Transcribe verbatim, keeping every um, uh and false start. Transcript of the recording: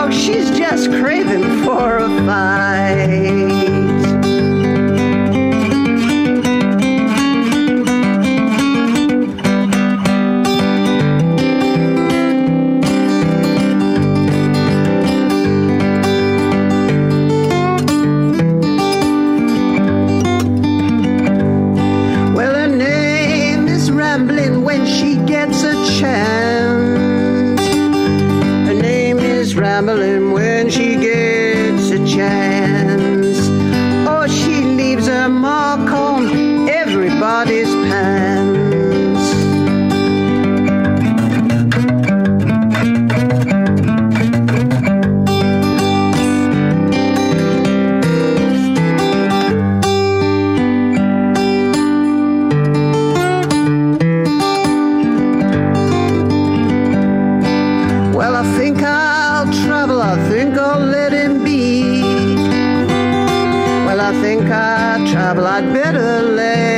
Oh, she's just craving for a fight. When she gets a chance, her name is Rambling when she gets a chance. Oh, she leaves a mark on everybody's pants. Well, I think I'll travel, I think I'll let him be. Well, I think I'll travel, I'd better let